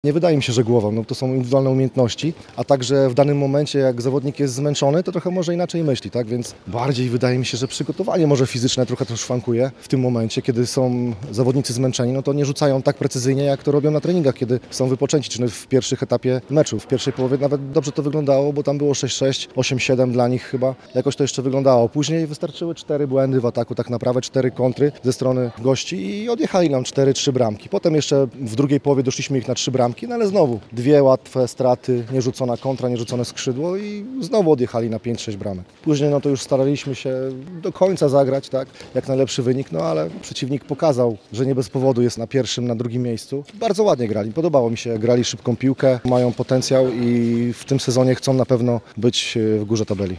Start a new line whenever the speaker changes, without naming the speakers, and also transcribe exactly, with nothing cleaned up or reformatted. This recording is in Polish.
Nie wydaje mi się, że głową, no to są indywidualne umiejętności, a także w danym momencie, jak zawodnik jest zmęczony, to trochę może inaczej myśli, tak? Więc bardziej wydaje mi się, że przygotowanie może fizyczne trochę też szwankuje w tym momencie, kiedy są zawodnicy zmęczeni, no to nie rzucają tak precyzyjnie, jak to robią na treningach, kiedy są wypoczęci, czy w pierwszych etapie meczu. W pierwszej połowie nawet dobrze to wyglądało, bo tam było sześć sześć, osiem siedem dla nich chyba, jakoś to jeszcze wyglądało. Później wystarczyły cztery błędy w ataku, tak naprawdę cztery kontry ze strony gości i odjechali nam cztery trzy bramki. Potem jeszcze w drugiej połowie doszliśmy ich na trzy bramki. No ale znowu dwie łatwe straty, nierzucona kontra, nierzucone skrzydło i znowu odjechali na pięć sześć bramek. Później no to już staraliśmy się do końca zagrać, tak, jak najlepszy wynik, no ale przeciwnik pokazał, że nie bez powodu jest na pierwszym, na drugim miejscu. Bardzo ładnie grali, podobało mi się, grali szybką piłkę, mają potencjał i w tym sezonie chcą na pewno być w górze tabeli.